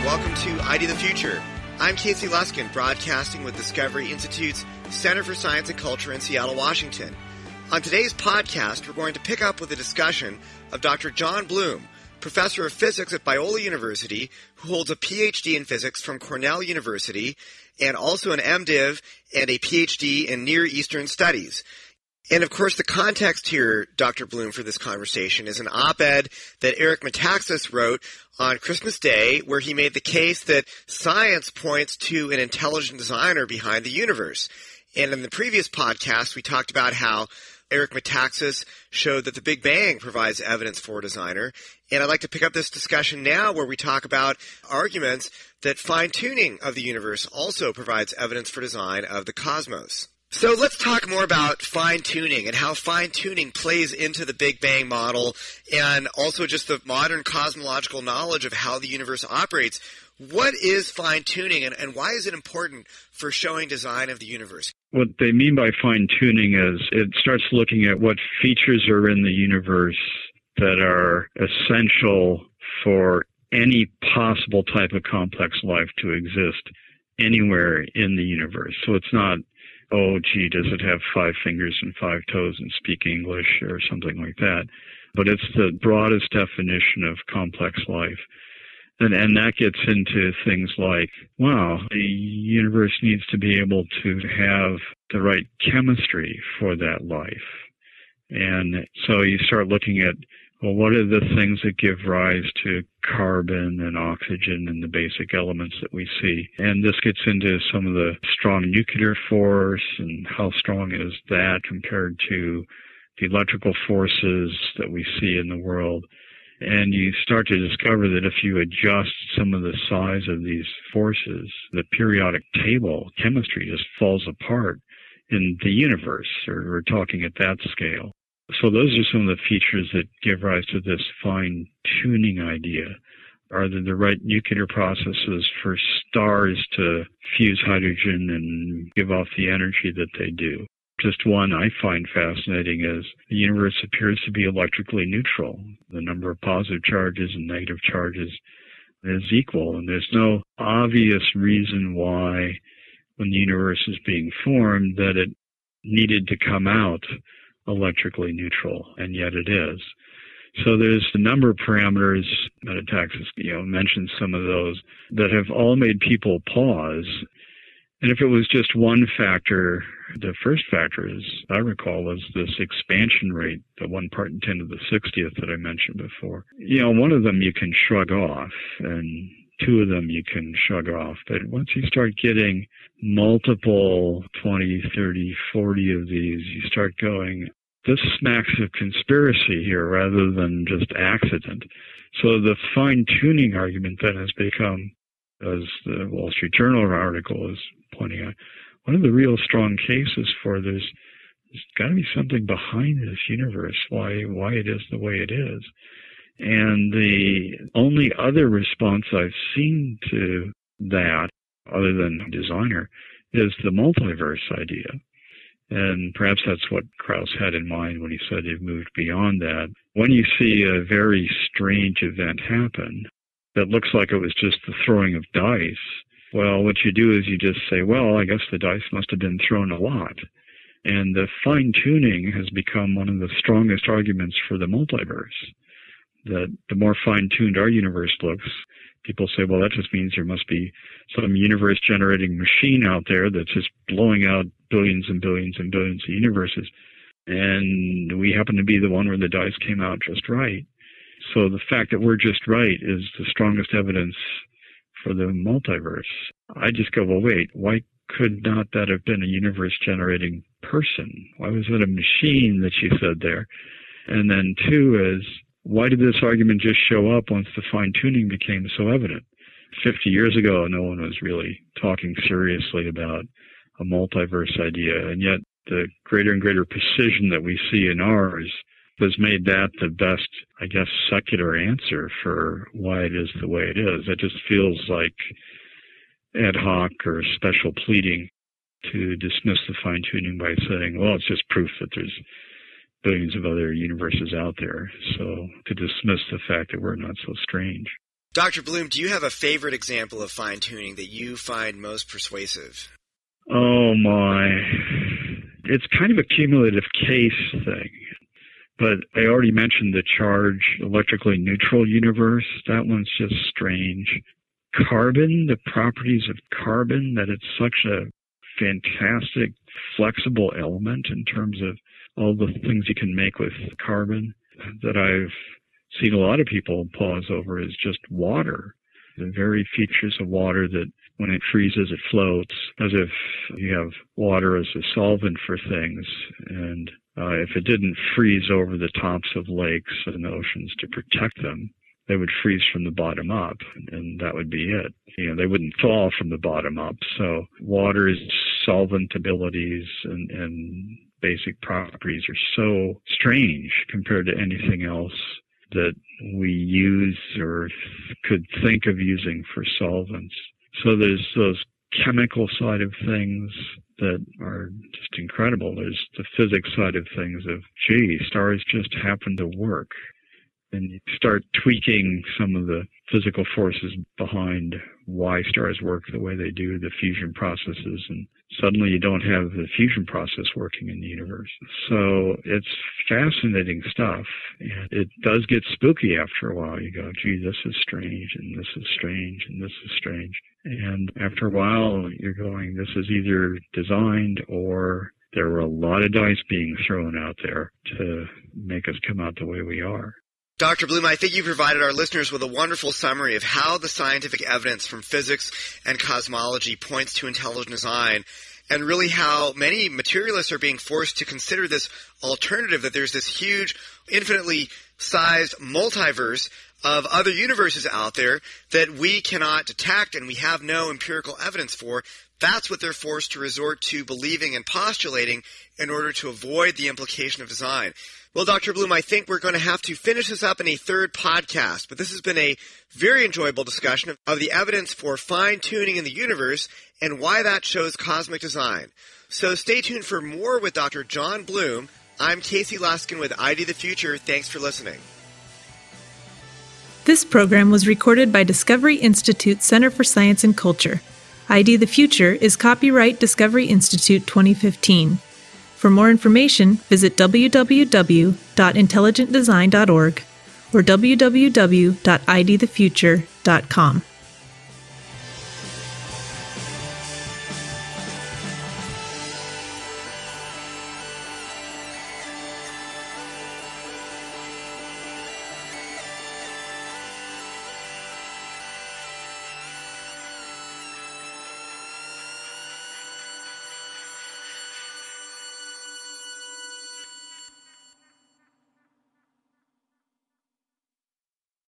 Welcome to ID the Future. I'm Casey Luskin, broadcasting with Discovery Institute's Center for Science and Culture in Seattle, Washington. On today's podcast, we're going to pick up with a discussion of Dr. John Bloom, professor of physics at Biola University, who holds a PhD in physics from Cornell University, and also an MDiv and a PhD in Near Eastern Studies. And of course, the context here, Dr. Bloom, for this conversation is an op-ed that Eric Metaxas wrote on Christmas Day, where he made the case that science points to an intelligent designer behind the universe. And in the previous podcast, we talked about how Eric Metaxas showed that the Big Bang provides evidence for a designer. And I'd like to pick up this discussion now where we talk about arguments that fine-tuning of the universe also provides evidence for design of the cosmos. So let's talk more about fine-tuning and how fine-tuning plays into the Big Bang model and also just the modern cosmological knowledge of how the universe operates. What is fine-tuning and why is it important for showing design of the universe? What they mean by fine-tuning is it starts looking at what features are in the universe that are essential for any possible type of complex life to exist anywhere in the universe. So it's not, oh, gee, does it have 5 fingers and 5 toes and speak English or something like that. But it's the broadest definition of complex life. And that gets into things like, wow, the universe needs to be able to have the right chemistry for that life. And so you start looking at, well, what are the things that give rise to carbon and oxygen and the basic elements that we see? And this gets into some of the strong nuclear force and how strong is that compared to the electrical forces that we see in the world. And you start to discover that if you adjust some of the size of these forces, the periodic table chemistry just falls apart in the universe, or we're talking at that scale. So those are some of the features that give rise to this fine-tuning idea. Are there the right nuclear processes for stars to fuse hydrogen and give off the energy that they do? Just one I find fascinating is the universe appears to be electrically neutral. The number of positive charges and negative charges is equal, and there's no obvious reason why, when the universe is being formed, that it needed to come out electrically neutral, and yet it is. So there's a number of parameters, Metaxas mentioned some of those, that have all made people pause. And if it was just one factor, the first factor, as I recall, was this expansion rate, the 1 part in 10 to the 60th that I mentioned before. One of them you can shrug off, and 2 of them you can shrug off. But once you start getting multiple 20, 30, 40 of these, you start going, this smacks of conspiracy here rather than just accident. So the fine-tuning argument then has become, as the Wall Street Journal article is pointing out, one of the real strong cases for there's got to be something behind this universe, why it is the way it is. And the only other response I've seen to that, other than designer, is the multiverse idea. And perhaps that's what Krauss had in mind when he said they've moved beyond that. When you see a very strange event happen that looks like it was just the throwing of dice, well, what you do is you just say, well, I guess the dice must have been thrown a lot. And the fine-tuning has become one of the strongest arguments for the multiverse. That the more fine-tuned our universe looks, people say, well, that just means there must be some universe-generating machine out there that's just blowing out billions and billions and billions of universes. And we happen to be the one where the dice came out just right. So the fact that we're just right is the strongest evidence for the multiverse. I just go, well, wait, why could not that have been a universe-generating person? Why was it a machine that you said there? And then 2 is, why did this argument just show up once the fine-tuning became so evident? 50 years ago, no one was really talking seriously about a multiverse idea, and yet the greater and greater precision that we see in ours has made that the best, I guess, secular answer for why it is the way it is. It just feels like ad hoc or special pleading to dismiss the fine-tuning by saying, well, it's just proof that there's billions of other universes out there. So to dismiss the fact that we're not so strange. Dr. Bloom, do you have a favorite example of fine-tuning that you find most persuasive? Oh, my. It's kind of a cumulative case thing. But I already mentioned the charge electrically neutral universe. That one's just strange. Carbon, the properties of carbon, that it's such a fantastic, flexible element in terms of all the things you can make with carbon, that I've seen a lot of people pause over is just water. The very features of water that when it freezes, it floats, as if you have water as a solvent for things. And if it didn't freeze over the tops of lakes and oceans to protect them, they would freeze from the bottom up, and that would be it. They wouldn't fall from the bottom up. So water's solvent abilities and basic properties are so strange compared to anything else that we use or could think of using for solvents. So there's those chemical side of things that are just incredible. There's the physics side of things of, gee, stars just happen to work. And you start tweaking some of the physical forces behind why stars work the way they do, the fusion processes, and suddenly you don't have the fusion process working in the universe. So it's fascinating stuff, and it does get spooky after a while. You go, gee, this is strange, and this is strange, and this is strange. And after a while, you're going, this is either designed or there were a lot of dice being thrown out there to make us come out the way we are. Dr. Bloom, I think you provided our listeners with a wonderful summary of how the scientific evidence from physics and cosmology points to intelligent design, and really how many materialists are being forced to consider this alternative, that there's this huge, infinitely sized multiverse of other universes out there that we cannot detect and we have no empirical evidence for. That's what they're forced to resort to believing and postulating in order to avoid the implication of design. Well, Dr. Bloom, I think we're going to have to finish this up in a third podcast, but this has been a very enjoyable discussion of the evidence for fine-tuning in the universe and why that shows cosmic design. So stay tuned for more with Dr. John Bloom. I'm Casey Luskin with ID the Future. Thanks for listening. This program was recorded by Discovery Institute Center for Science and Culture. ID the Future is copyright Discovery Institute 2015. For more information, visit www.intelligentdesign.org or www.idthefuture.com.